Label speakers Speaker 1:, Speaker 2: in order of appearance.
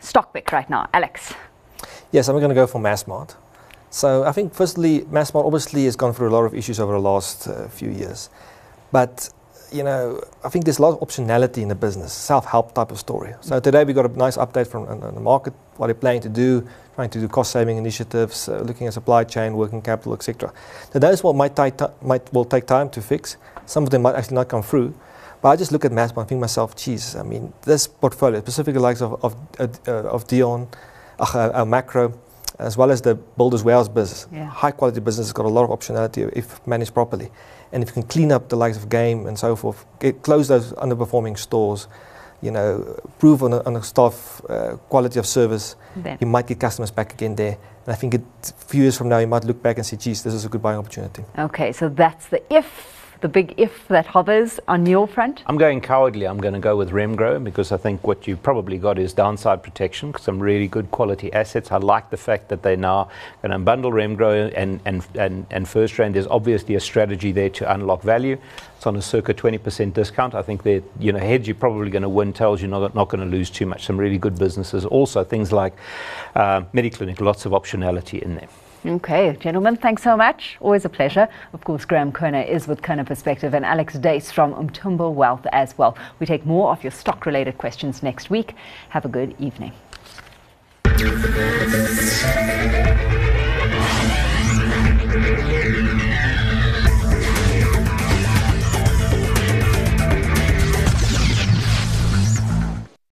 Speaker 1: stock pick right now. Alex.
Speaker 2: Yes, I'm going to go for Massmart. So I think firstly, Massmart obviously has gone through a lot of issues over the last few years. But, you know, I think there's a lot of optionality in the business, self-help type of story. So today we got a nice update from the market, what they're planning to do, trying to do cost-saving initiatives, looking at supply chain, working capital, etc. So those will take time to fix. Some of them might actually not come through. But I just look at Massmart and think to myself, geez, I mean, this portfolio, specifically the likes of Dion, Macro, as well as the Builders Warehouse business, high quality business has got a lot of optionality if managed properly. And if you can clean up the likes of Game and so forth, close those underperforming stores, you know, improve on the staff quality of service, you might get customers back again there. And I think a few years from now, you might look back and say, geez, this is a good buying opportunity.
Speaker 1: Okay, so that's the big if that hovers on your front.
Speaker 3: I'm going cowardly. I'm going to go with Remgro because I think what you've probably got is downside protection, some really good quality assets. I like the fact that they now going to bundle Remgro and FirstRand. There's obviously a strategy there to unlock value. It's on a circa 20% discount. I think that, you know, heads you're probably going to win, tails you're not going to lose too much. Some really good businesses. Also things like Mediclinic, lots of optionality in there.
Speaker 1: Okay, gentlemen, thanks so much. Always a pleasure. Of course, Graham Kerner is with Kerner Perspective and Alex Dace from Umthombo Wealth as well. We take more of your stock-related questions next week. Have a good evening.